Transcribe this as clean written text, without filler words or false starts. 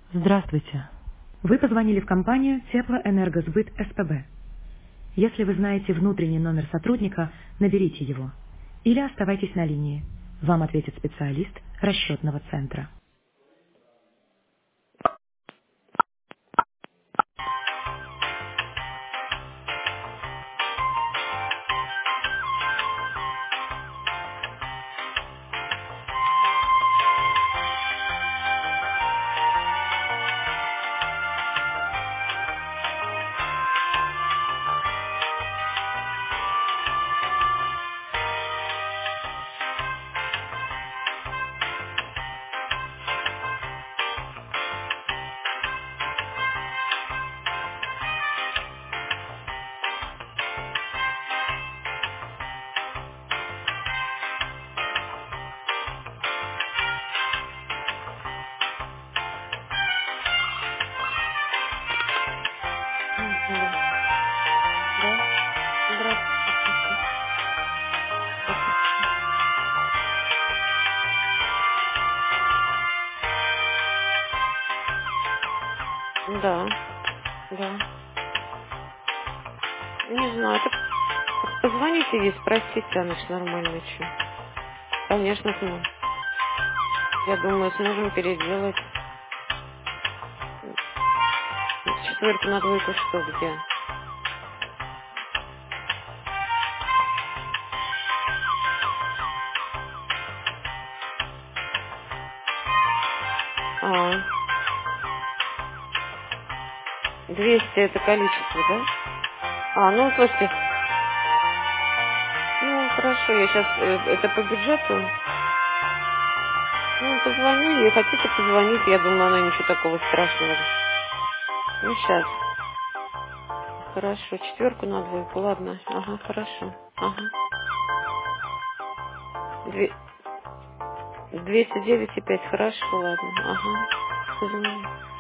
Здравствуйте. Вы позвонили в компанию Теплоэнергосбыт СПБ. Если вы знаете внутренний номер сотрудника, наберите его. Или оставайтесь на линии. Вам ответит специалист расчетного центра. Алло. Да? Здравствуйте. Да, да. Не знаю, так позвоните ей, спросите, она ж нормально что. Конечно, сможем. Я думаю, сможем переделать. Четверку на двойку что, где? А, 200 это количество, да? А, ну, слушайте, ну, хорошо, я сейчас, это по бюджету. Ну, позвони ей, хотите позвонить, я думаю, она ничего такого страшного. Ну, сейчас. Хорошо, четверку на двойку, ладно. Ага, хорошо. Ага. 209,5, хорошо, ладно. Ага. Позвоню.